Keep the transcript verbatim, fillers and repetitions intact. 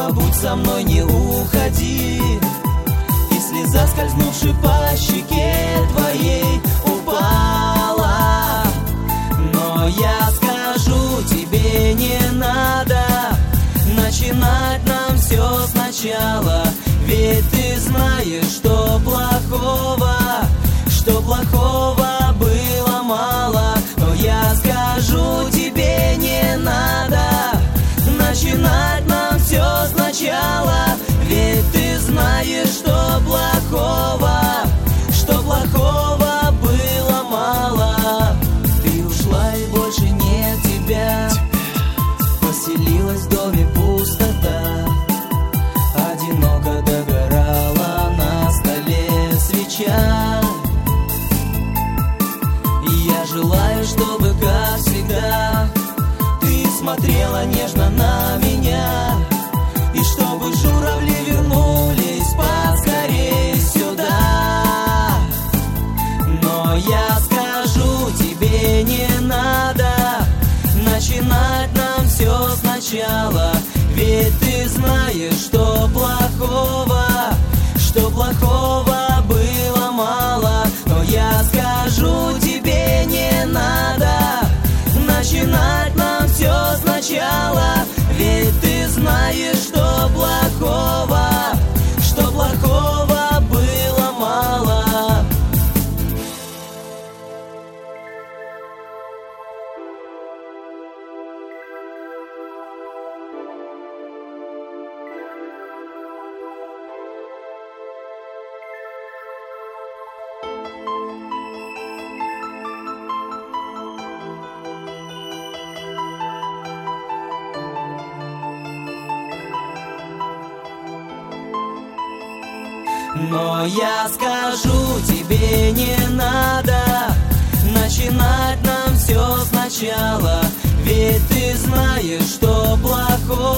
побудь со мной, не уходи. И слеза, скользнувши по щеке твоей, упала. Но я скажу тебе, не надо начинать нам все сначала. Ведь ты знаешь, что плохого, что плохого было мало. Но я скажу тебе, не надо начинать нам все сначала. Ведь ты знаешь, что плохого, что плохого было мало. Ты ушла и больше нет тебя, поселилась в доме пустота. Одиноко догорала на столе свеча. И я желаю, чтобы, как всегда, ты смотрела нежно на меня. И чтобы журавли вернулись поскорей сюда. Но я скажу тебе, не надо начинать нам все сначала. Ведь ты знаешь, что плохого, что плохого было мало. Но я скажу тебе, не надо начинать нам все сначала. Ведь ты знаешь, что плохого, что плохого было мало. Но я скажу тебе, не надо начинать нам все сначала. Ведь ты знаешь, что плохого,